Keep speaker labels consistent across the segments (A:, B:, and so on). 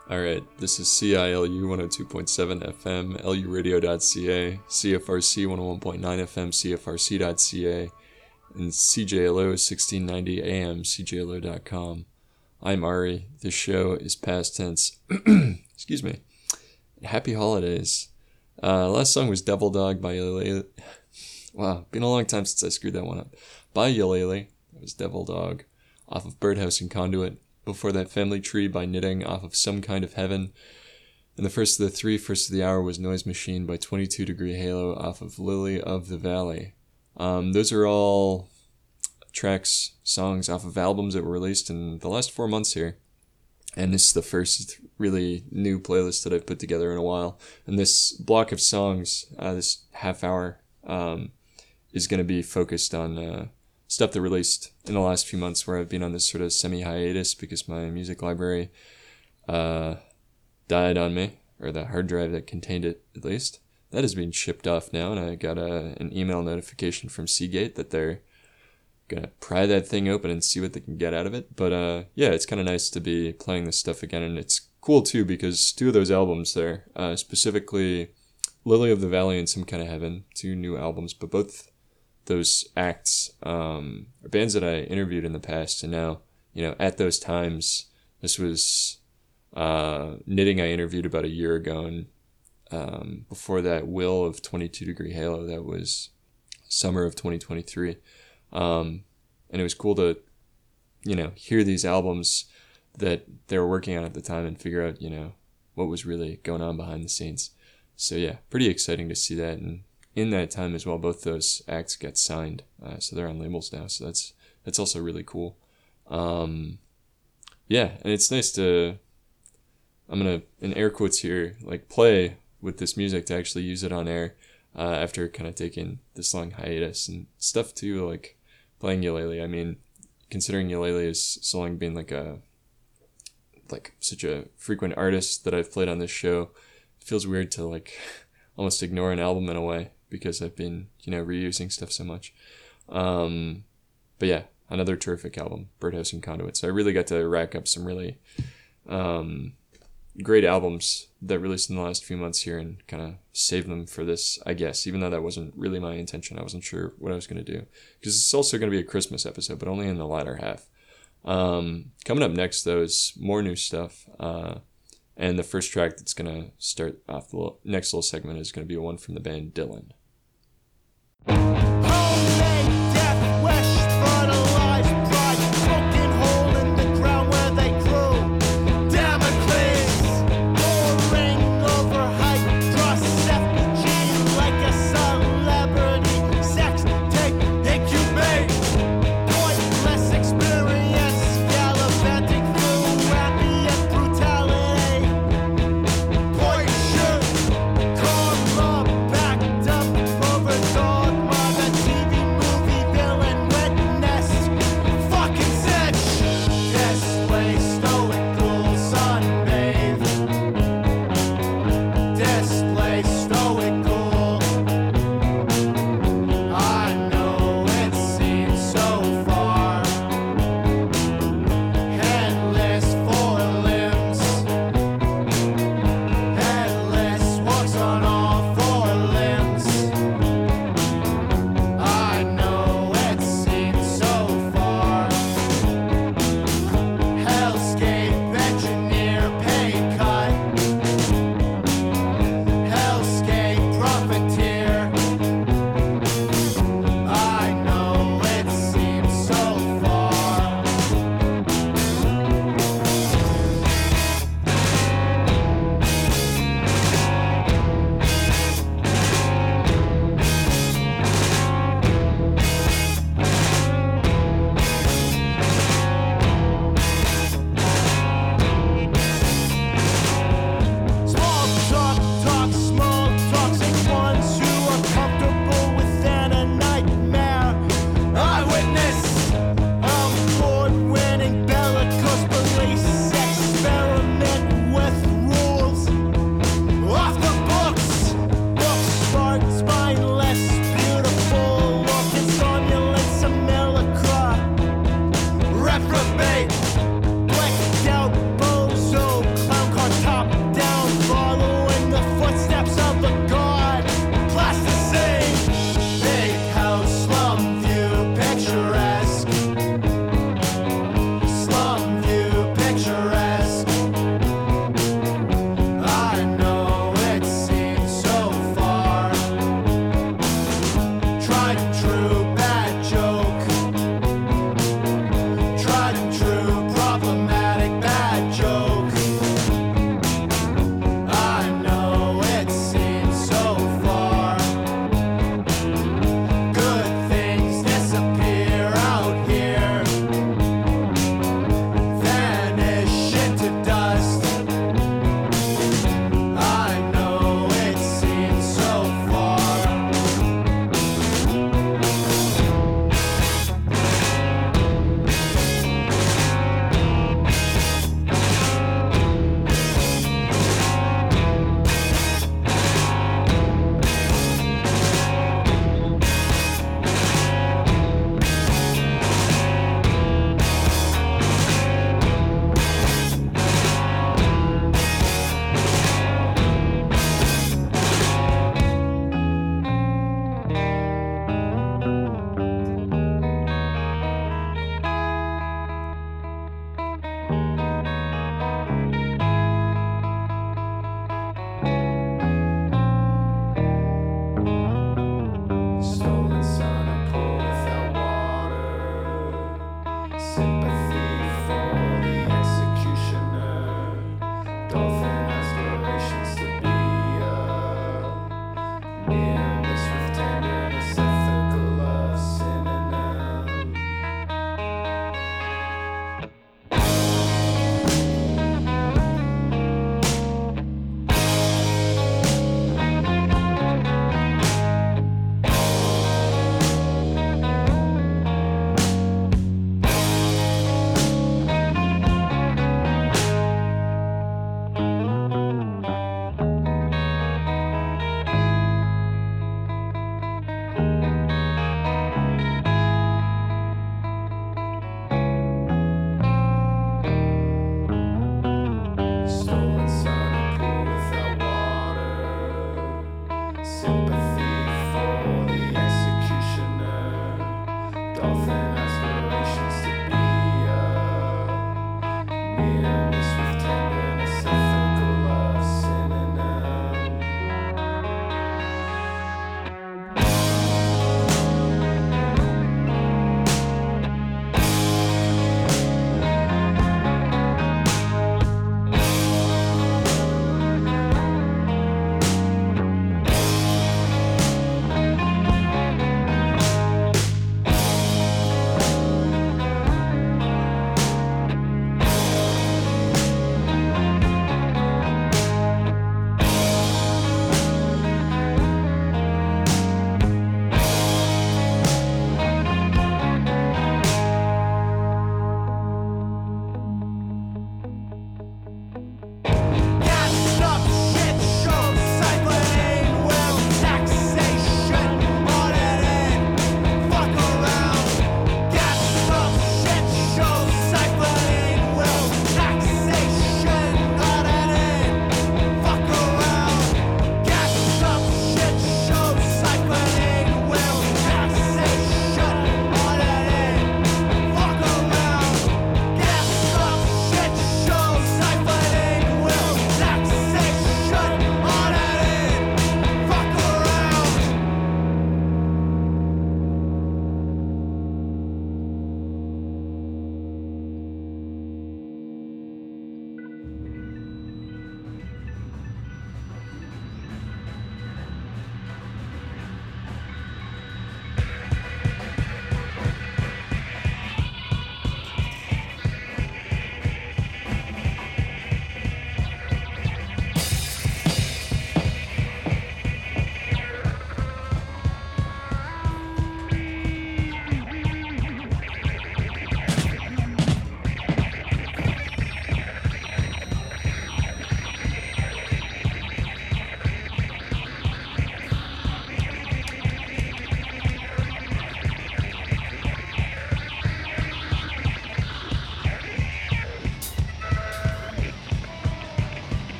A: Alright, this is CILU 102.7 FM, luradio.ca, CFRC 101.9 FM, CFRC.ca, and CJLO 1690 AM, CJLO.com. I'm Ari. This show is past tense. Excuse me. Happy holidays. Last song was Devil Dog by Yalele. Wow, been a long time since I screwed that one up. By Yalele. That was Devil Dog, off of Birdhouse and Conduit. Before that, Family Tree by Knitting, off of Some Kind of Heaven. And the first of the three, First of the Hour, was Noise Machine by 22 Degree Halo, off of Lily of the Valley. Those are all tracks, songs off of albums that were released in the last 4 months here. And this is the first really new playlist that I've put together in a while. And this block of songs, this half hour, is going to be focused on stuff that released in the last few months where I've been on this sort of semi-hiatus because my music library died on me, or the hard drive that contained it at least. That is being shipped off now, and I got an email notification from Seagate that they're going to pry that thing open and see what they can get out of it. But yeah, it's kind of nice to be playing this stuff again, and it's cool too because two of those albums there, specifically Lily of the Valley and Some Kind of Heaven, two new albums, but both those acts are bands that I interviewed in the past, and now, at those times, this was Knitting I interviewed about a year ago, and before that, Will of 22 Degree Halo, that was summer of 2023, and it was cool to, hear these albums that they were working on at the time and figure out, what was really going on behind the scenes. So yeah, pretty exciting to see that, and in that time as well, both those acts got signed, so they're on labels now. So that's also really cool. Yeah, and it's nice to, I'm gonna, in air quotes here, like play with this music to actually use it on air after kind of taking this long hiatus and stuff too, like playing Yalele. I mean, considering Yalele is so long being like such a frequent artist that I've played on this show, it feels weird to like almost ignore an album in a way, because I've been, reusing stuff so much. But yeah, another terrific album, Birdhouse and Conduit. So I really got to rack up some really great albums that released in the last few months here and kind of save them for this, I guess, even though that wasn't really my intention. I wasn't sure what I was going to do. Because it's also going to be a Christmas episode, but only in the latter half. Coming up next, though, is more new stuff. And the first track that's going to start off the next little segment is going to be one from the band Dylan.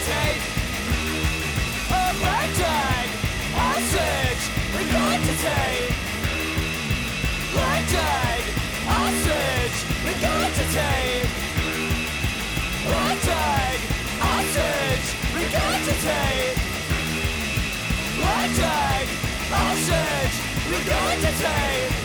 B: regurgitate. A ragtag, hostage, regurgitate. Ragtag, hostage, regurgitate. Ragtag, hostage, regurgitate. Ragtag, hostage, regurgitate.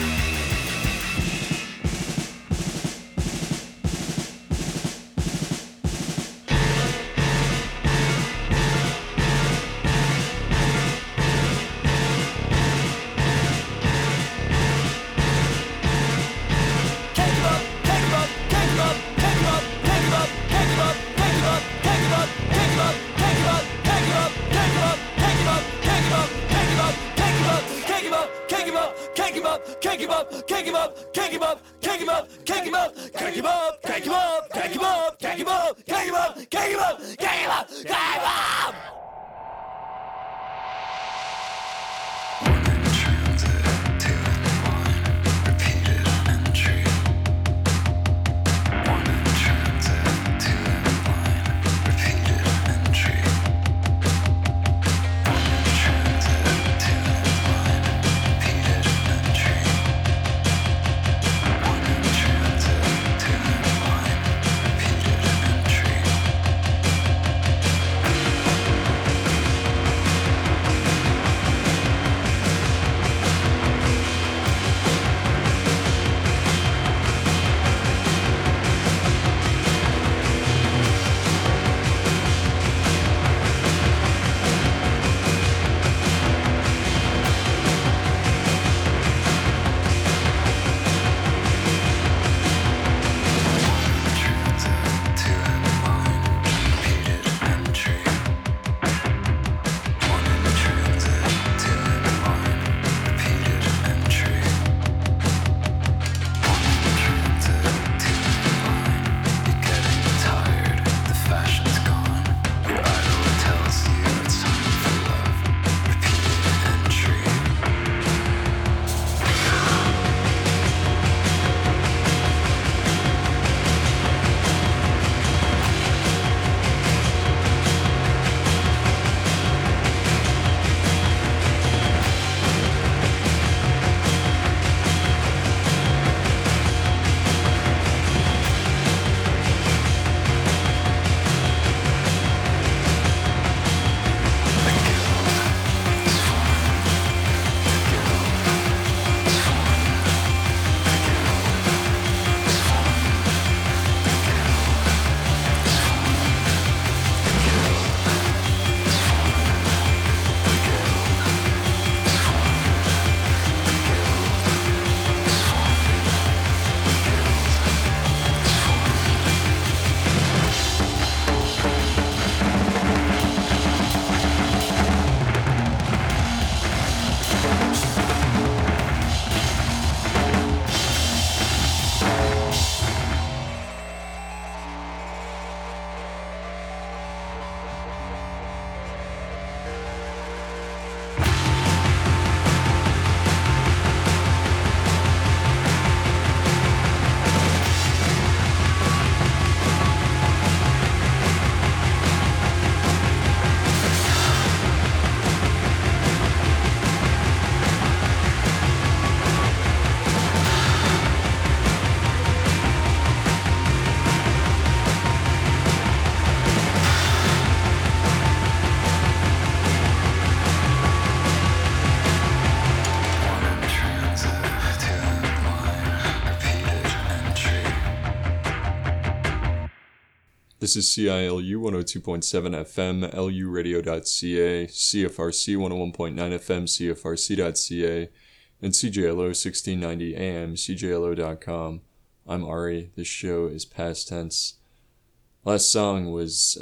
A: This is CILU 102.7 FM, luradio.ca, CFRC 101.9 FM, CFRC.ca, and CJLO 1690 AM, CJLO.com. I'm Ari. This show is past tense. Last song was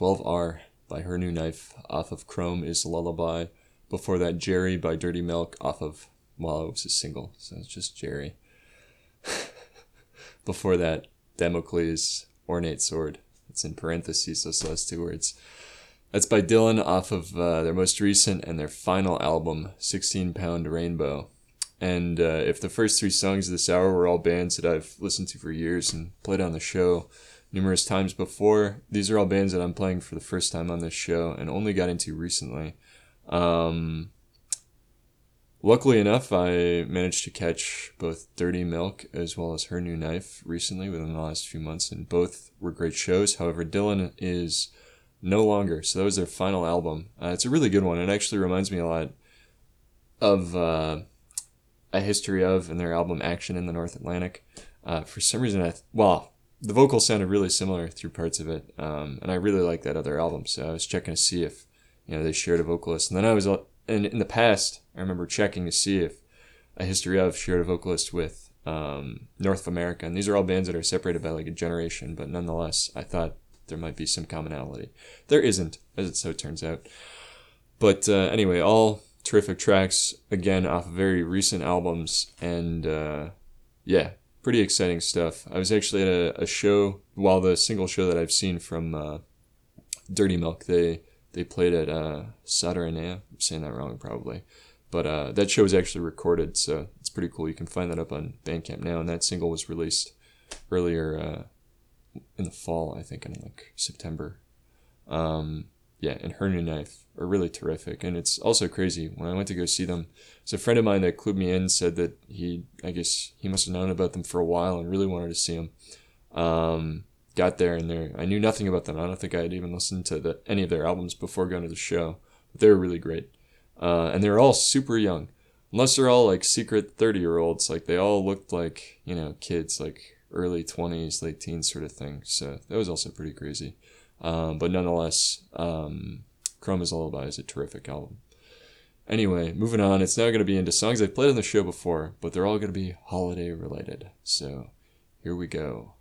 A: 12R by Her New Knife off of Chrome is Lullaby. Before that, Jerry by Dirty Milk off of, well, it was a single, so it's just Jerry. Before that, Damocles Ornate Sword. It's in parentheses, those last two words. That's by Dylan off of their most recent and their final album, 16 Pound Rainbow. And if the first three songs of this hour were all bands that I've listened to for years and played on the show, numerous times before. These are all bands that I'm playing for the first time on this show and only got into recently. Luckily enough, I managed to catch both Dirty Milk as well as Her New Knife recently within the last few months, and both were great shows. However, Dylan is no longer, so that was their final album. It's a really good one. It actually reminds me a lot of A History Of and their album Action in the North Atlantic. For some reason, the vocals sounded really similar through parts of it, and I really like that other album, so I was checking to see if they shared a vocalist. And then I was in the past, I remember checking to see if A History Of shared a vocalist with North of America, and these are all bands that are separated by like a generation, but nonetheless, I thought there might be some commonality. There isn't, as it so turns out. But anyway, all terrific tracks, again, off of very recent albums, and pretty exciting stuff. I was actually at a show, the single show that I've seen from Dirty Milk, they played at Sadaranea. I'm saying that wrong probably. But that show was actually recorded, so it's pretty cool. You can find that up on Bandcamp now, and that single was released earlier in the fall, I think, in like September. And Her New Knife are really terrific. And it's also crazy. When I went to go see them, so a friend of mine that clued me in said that he must have known about them for a while and really wanted to see them. Got there, and I knew nothing about them. I don't think I had even listened to any of their albums before going to the show. But they were really great. And they were all super young. Unless they're all like secret 30-year-olds. Like they all looked like, kids, like early 20s, late teens sort of thing. So that was also pretty crazy. But nonetheless, Chrome Is a Lullaby is a terrific album. Anyway, moving on, it's now going to be into songs I've played on the show before, but they're all going to be holiday related. So here we go.